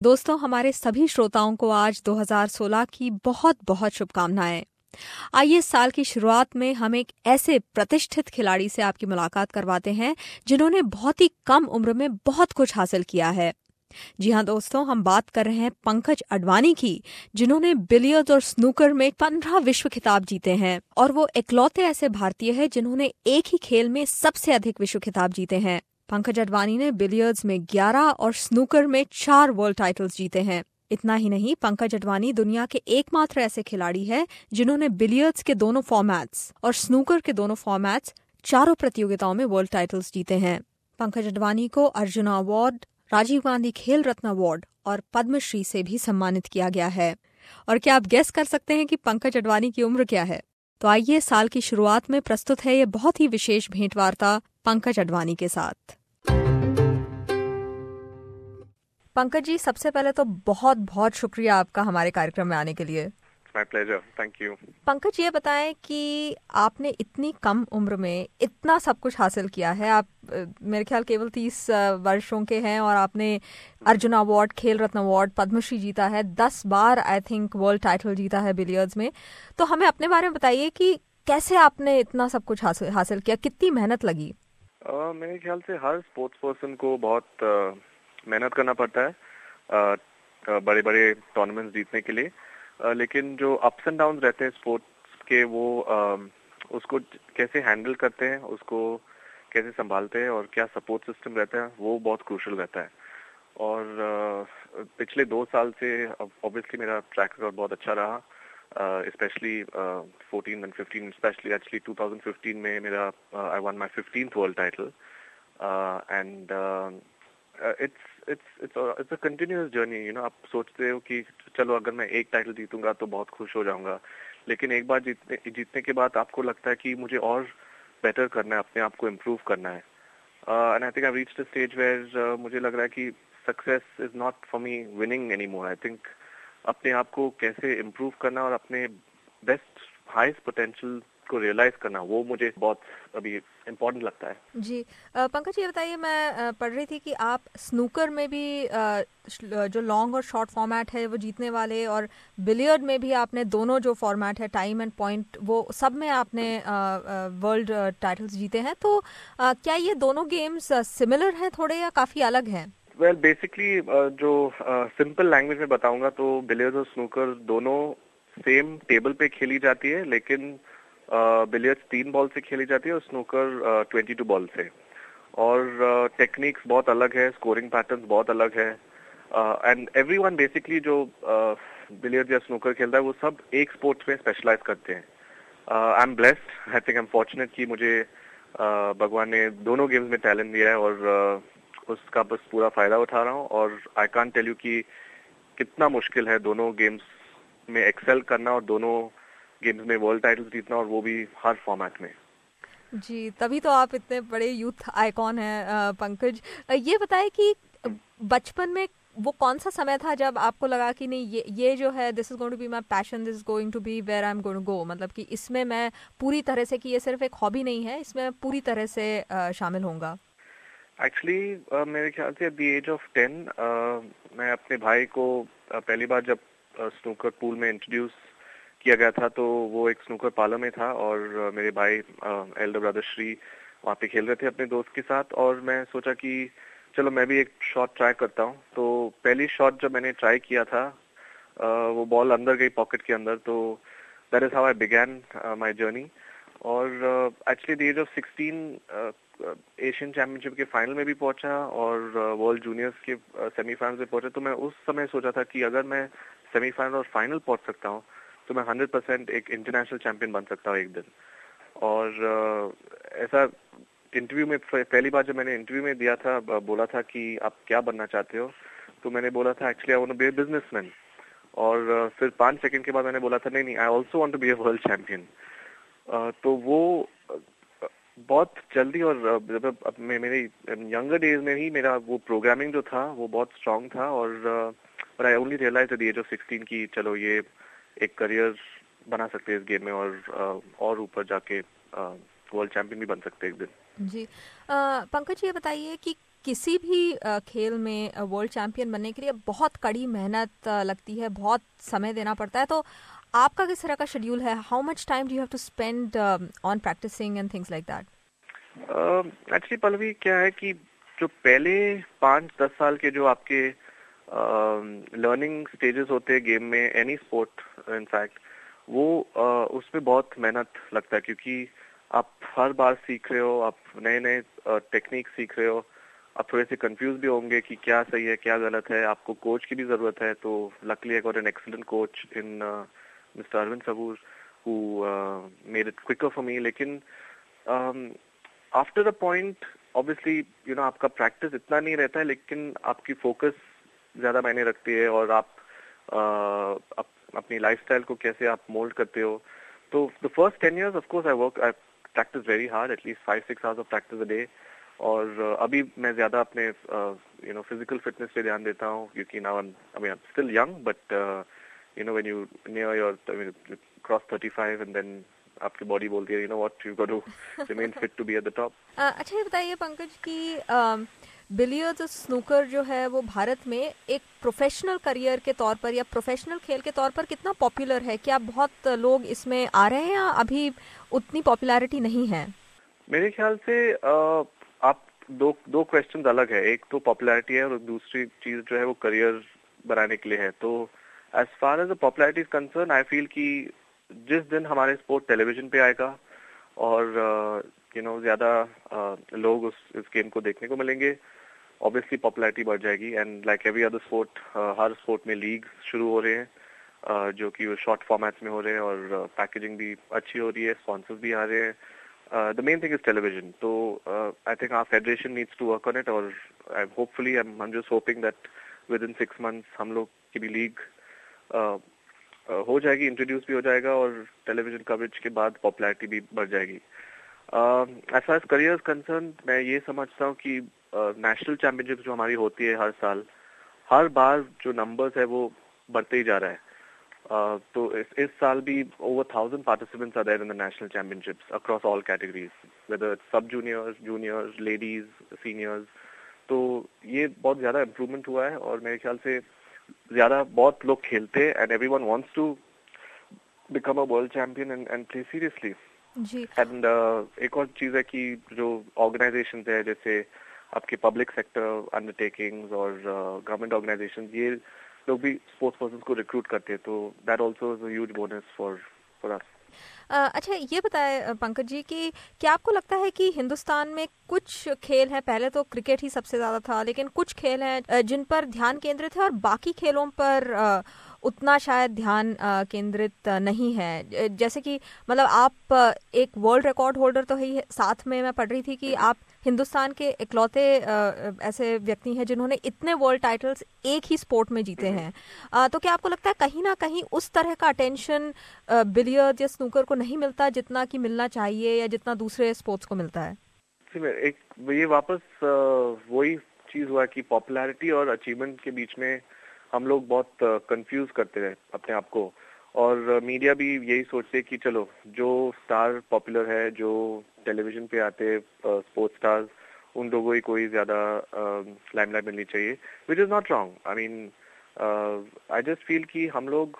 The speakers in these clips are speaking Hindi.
दोस्तों, हमारे सभी श्रोताओं को आज 2016 की बहुत बहुत शुभकामनाएं। आइए इस साल की शुरुआत में हम एक ऐसे प्रतिष्ठित खिलाड़ी से आपकी मुलाकात करवाते हैं जिन्होंने बहुत ही कम उम्र में बहुत कुछ हासिल किया है। जी हाँ दोस्तों, हम बात कर रहे हैं पंकज अडवाणी की, जिन्होंने बिलियर्ड्स और स्नूकर में 15 विश्व खिताब जीते हैं और वो इकलौते ऐसे भारतीय हैं जिन्होंने एक ही खेल में सबसे अधिक विश्व खिताब जीते हैं। पंकज अडवाणी ने बिलियर्ड्स में 11 और स्नूकर में 4 वर्ल्ड टाइटल्स जीते हैं। इतना ही नहीं, पंकज अडवाणी दुनिया के एकमात्र ऐसे खिलाड़ी हैं जिन्होंने बिलियर्ड्स के दोनों फॉर्मेट्स और स्नूकर के दोनों फॉर्मेट्स चारों प्रतियोगिताओं में वर्ल्ड टाइटल्स जीते हैं। पंकज अडवाणी को अर्जुना अवार्ड, राजीव गांधी खेल रत्न अवार्ड और पद्मश्री से भी सम्मानित किया गया है। और क्या आप गेस कर सकते हैं कि पंकज अडवाणी की उम्र क्या है? तो आइए साल की शुरुआत में प्रस्तुत है ये बहुत ही विशेष भेंटवार्ता पंकज अडवाणी के साथ। पंकज जी, सबसे पहले तो बहुत बहुत शुक्रिया आपका हमारे कार्यक्रम में आने के लिए। My pleasure. Thank you. Pankaj, ये बताएं कि आपने इतनी कम उम्र में इतना सब कुछ हासिल किया है। आप मेरे ख्याल केवल 30 वर्षों के हैं और आपने अर्जुन अवार्ड, खेल रत्न अवार्ड, पद्मश्री जीता है, 10 बार आई थिंक वर्ल्ड टाइटल जीता है बिलियर्ड्स में। तो हमें अपने बारे में बताइए कि कैसे आपने इतना सब कुछ हासिल किया, कितनी मेहनत लगी? मेरे ख्याल से हर स्पोर्ट्स पर्सन को बहुत मेहनत करना पड़ता है बड़े बड़े टूर्नामेंट्स जीतने के लिए। लेकिन जो अप्स एंड डाउन रहते हैं स्पोर्ट्स के, वो उसको कैसे हैंडल करते हैं, उसको कैसे संभालते हैं और क्या सपोर्ट सिस्टम रहता है, वो बहुत क्रूशियल रहता है। और पिछले 2 साल से ऑब्वियसली मेरा ट्रैक रिकॉर्ड बहुत अच्छा रहा, स्पेशली 14 and 15, स्पेशली एक्चुअली 2015 में मेरा I won my 15th world title and it's a continuous journey. You know, आप सोचते हो कि चलो अगर मैं एक टाइटल जीतूंगा तो बहुत खुश हो जाऊंगा, लेकिन एक बार जीतने के बाद आपको लगता है कि मुझे और बेटर करना है, अपने आप को इम्प्रूव करना है। And I think I reached a stage where मुझे लग रहा है कि success is not for me winning any more. I think अपने आप को कैसे इम्प्रूव करना और अपने बेस्ट हाईएस्ट पोटेंशियल को रियलाइज करना, वो मुझे बहुत अभी इम्पोर्टेंट लगता है। जी पंकज, ये बताइए, मैं पढ़ रही थी कि आप स्नूकर में भी जो लॉन्ग और शॉर्ट फॉर्मेट है वो जीतने वाले, और बिलियर्ड में भी आपने दोनों जो फॉर्मेट है, टाइम एंड पॉइंट, वो सब में आपने वर्ल्ड टाइटल्स जीते हैं। तो क्या ये दोनों गेम्स सिमिलर हैं थोड़े या काफ़ी अलग हैं? वेल बेसिकली जो सिंपल लैंग्वेज में बताऊंगा तो बिलियर्ड्स और स्नूकर दोनों सेम टेबल पे खेली जाती है, लेकिन बिलियर्ड्स 3 बॉल से खेली जाती है और स्नूकर 22 बॉल से। और टेक्निक्स बहुत अलग है, स्कोरिंग पैटर्न्स बहुत अलग है, एंड एवरीवन बेसिकली जो बिलियर्ड्स या स्नूकर खेलता है वो सब एक स्पोर्ट्स में स्पेशलाइज करते हैं। I am blessed, I think I am fortunate कि मुझे भगवान ने दोनों गेम्स में टैलेंट दिया है और उसका बस पूरा फायदा उठा रहा हूँ। और आई कांट टेल यू कि कितना मुश्किल है दोनों गेम्स में एक्सेल करना और दोनों गेम्स में वर्ल्ड टाइटल जीतना, और वो भी हर फॉर्मेट में। जी, तभी तो आप इतने बड़े यूथ आइकॉन हैं। पंकज, ये बताएं कि बचपन में वो कौन सा समय था जब आपको लगा कि नहीं, ये जो है, this is going to be my passion, this is going to be where I am going to go, मतलब कि इसमें मैं पूरी तरह से, कि ये सिर्फ एक हॉबी नहीं है, इसमें मैं पूरी तरह से शामिल होऊंगा? एक्चुअली मेरे ख्याल से एट द एज ऑफ 10 मैं अपने भाई को पहली बार जब स्नूकर पूल में इंट्रोड्यूस किया गया था, तो वो एक स्नूकर पार्लर में था और मेरे भाई एल्डर ब्रदर श्री वहाँ पे खेल रहे थे अपने दोस्त के साथ, और मैं सोचा कि चलो मैं भी एक शॉट ट्राई करता हूँ। तो पहली शॉट जब मैंने ट्राई किया था, वो बॉल अंदर गई पॉकेट के अंदर, तो that is how I began my journey. और actually the age of 16 Asian championship के फाइनल में भी पहुंचा और वर्ल्ड जूनियर्स के सेमीफाइनल में पहुंचा। तो मैं उस समय सोचा था कि अगर मैं सेमीफाइनल और फाइनल पहुंच सकता हूँ तो मैं 100% एक इंटरनेशनल चैंपियन बन सकता हूँ एक दिन। और ऐसा इंटरव्यू में पहली बार जब मैंने इंटरव्यू में दिया था, बोला था कि आप क्या बनना चाहते हो, तो मैंने बोला था actually I want to be a businessman. और फिर 5 सेकंड के बाद मैंने बोला था नहीं, I also want to be a world champion. तो वो बहुत जल्दी, और जब मेरे यंगर डेज में ही मेरा वो प्रोग्रामिंग जो था वो बहुत स्ट्रांग था। और I only realise at the age of 16 कि चलो ये एक करियर बना सकते हैं इस गेम में, और ऊपर जाके वर्ल्ड चैंपियन भी बन सकते हैं एक दिन। जी पंकज, ये बताइए कि किसी भी खेल में वर्ल्ड चैंपियन बनने के लिए बहुत कड़ी मेहनत लगती है, बहुत समय देना पड़ता है। तो आपका किस तरह का शेड्यूल है? How much time do you have to spend on practising and things like that? Actually Pallavi क्या है कि जो पहले 5-10 साल के जो आपके लर्निंग स्टेजेस होते हैं गेम में, एनी स्पोर्ट इनफैक्ट, वो उसमें बहुत मेहनत लगता है, क्योंकि आप हर बार सीख रहे हो, आप नए नए टेक्निक सीख रहे हो, आप थोड़े से कंफ्यूज भी होंगे कि क्या सही है क्या गलत है, आपको कोच की भी जरूरत है। तो luckily I got an excellent coach in mister Arvind Savur who made it quicker for me. लेकिन आफ्टर अ पॉइंट ऑब्वियसली आपका प्रैक्टिस इतना नहीं रहता है, लेकिन आपकी फोकस ज्यादा मायने रखती है, और आप अपनी लाइफस्टाइल को कैसे आप मोल्ड करते हो। तो the first 10 years of course I practise very hard, at least 5-6 hours of practice a day. और अभी मैं ज्यादा अपने फिजिकल फिटनेस पे ध्यान देता हूँ, क्योंकि now I am still young, but when you near your cross 35 and then आपकी बॉडी बोलती है what you got to remain fit to be at the top. अच्छा, ये बताइए पंकज कि बिलियर्ड्स और स्नूकर जो है वो भारत में एक प्रोफेशनल करियर के तौर पर या प्रोफेशनल खेल के तौर पर कितना पॉपुलर है? क्या बहुत लोग इसमें आ रहे हैं या अभी उतनी पॉपुलैरिटी नहीं है? मेरे ख्याल से आप दो क्वेश्चंस अलग है। एक तो पॉपुलैरिटी है, और दूसरी चीज जो है वो करियर बनाने के लिए है। तो as far as the popularity is concern, I feel कि जिस दिन हमारे स्पोर्ट टेलीविजन पे आएगा और ज्यादा लोग इस गेम को देखने को मिलेंगे, ऑब्वियसली पॉपुलैरिटी बढ़ जाएगी। And like every other sport, हर स्पोर्ट में लीग शुरू हो रहे हैं जो कि शॉर्ट फॉर्मेट्स में हो रहे हैं, और पैकेजिंग भी अच्छी हो रही है, स्पॉन्सर्स भी आ रहे हैं। The main thing is television. So I think our federation needs to work on it, or hopefully I'm just hoping that within 6 months हम लोग की भी लीग हो जाएगी, इंट्रोड्यूस भी हो जाएगा, और टेलीविजन कवरेज के बाद पॉपुलैरिटी भी बढ़ जाएगी। As far as career concern, मैं ये समझता हूँ कि नेशनल चैंपियनशिप जो हमारी होती है हर साल, हर बार जो नंबर्स है वो बढ़ते ही जा रहा है। तो इस साल भी over 1,000 participants are there in the national championships across all categories, whether it's sub juniors, juniors, ladies, seniors। तो ये बहुत ज्यादा इम्प्रूवमेंट हुआ है, और मेरे ख्याल से ज्यादा बहुत लोग खेलते हैं, and everyone wants to become a world champion and play seriously। जी। एंड एक और चीज है कि जो ऑर्गेनाइजेशंस है, जैसे आपके पब्लिक सेक्टर अंडरटेकिंग्स और गवर्नमेंट ऑर्गेनाइजेशंस, ये लोग भी स्पोर्ट्स पर्सन को रिक्रूट करते हैं। तो that also is a huge bonus for us. अच्छा, ये बताएं पंकज जी कि क्या आपको लगता है कि हिंदुस्तान में कुछ खेल हैं, पहले तो क्रिकेट ही सबसे ज्यादा था, लेकिन कुछ खेल हैं जिन पर ध्यान केंद्रित है और बाकी खेलों पर उतना शायद ध्यान केंद्रित नहीं है? जैसे कि मतलब आप एक वर्ल्ड रिकॉर्ड होल्डर तो है, साथ में मैं पढ़ रही थी कि आप हिंदुस्तान के इकलौते ऐसे व्यक्ति हैं जिन्होंने इतने वर्ल्ड टाइटल्स एक ही स्पोर्ट में जीते हैं। तो क्या आपको लगता है कहीं ना कहीं उस तरह का अटेंशन बिलियर्ड्स या स्नूकर को नहीं मिलता जितना कि मिलना चाहिए, या जितना दूसरे स्पोर्ट्स को मिलता है? एक ये वापस वही चीज हुआ कि पॉपुलैरिटी और अचीवमेंट के बीच में हम लोग बहुत कंफ्यूज करते हैं अपने आप को, और मीडिया भी यही सोचते है कि चलो जो स्टार पॉपुलर है, जो टेलीविजन पे आते स्पोर्ट्स स्टार्स, उन लोगों ही कोई ज्यादा लाइमलाइट मिलनी चाहिए, which is not wrong. I mean I just feel कि हम लोग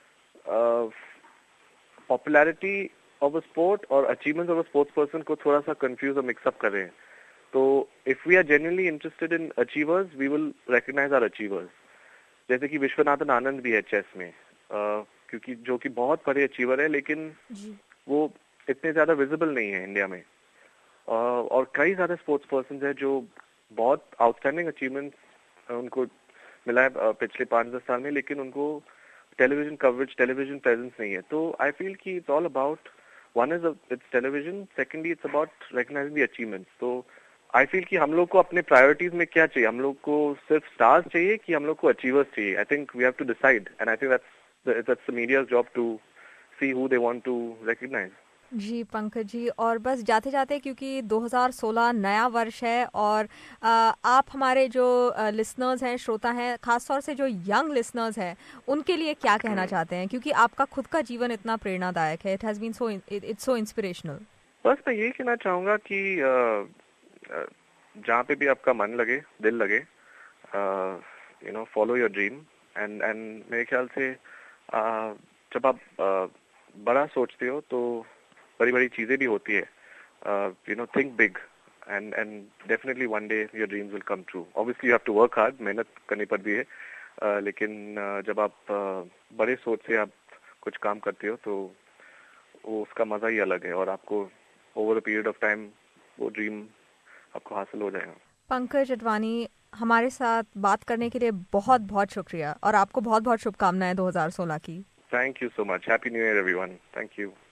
पॉपुलैरिटी ऑफ अ स्पोर्ट और achievement of a sports person को थोड़ा सा कंफ्यूज और मिक्सअप कर रहे हैं। तो if we are genuinely interested in achievers, we will recognise our achievers. जैसे कि विश्वनाथन आनंद भी है चेस में, क्योंकि जो कि बहुत बड़े अचीवर है, लेकिन वो इतने ज्यादा विजिबल नहीं है इंडिया में। और कई सारे स्पोर्ट्स पर्सन है जो बहुत आउटस्टैंडिंग अचीवमेंट्स उनको मिला है पिछले 5-10 साल में, लेकिन उनको टेलीविजन कवरेज, टेलीविजन प्रेजेंस नहीं है। तो आई फील कि it's all about, one is it's television, secondly it's about recognising the achievements. तो आई फील कि हम लोग को अपने प्रायोरिटीज में क्या चाहिए, हम लोग को सिर्फ स्टार्स चाहिए कि हम लोग को अचीवर्स चाहिए? I think we have to decide, and I think that's the media's job to see who they want to recognise. जी पंकज जी, और बस जाते जाते, क्योंकि 2016 नया वर्ष है, और आप हमारे जो लिसनर्स हैं, श्रोता हैं, खासतौर से जो यंग लिसनर्स हैं, उनके लिए क्या कहना चाहते हैं? क्योंकि आपका खुद का जीवन इतना प्रेरणादायक है, it has been so, it's so inspirational. बस मैं यही कहना चाहूंगा कि जहाँ पे भी आपका मन लगे, दिल लगे, फॉलो योर ड्रीम। एंड मेरे ख्याल से जब आप बड़ा सोचते हो तो बड़ी बड़ी चीजें भी होती है। Think big and definitely one day your dreams will come true. Obviously you have to work hard, मेहनत करनी पड़ती है, लेकिन जब आप बड़े सोच से आप कुछ काम करते हो तो वो उसका मजा ही अलग है, और आपको over a period of time वो ड्रीम आपको हासिल हो जाएगा। पंकज अडवाणी, हमारे साथ बात करने के लिए बहुत बहुत शुक्रिया और आपको बहुत बहुत शुभकामनाएं 2016 की। Thank you so much. Happy new year everyone. Thank you.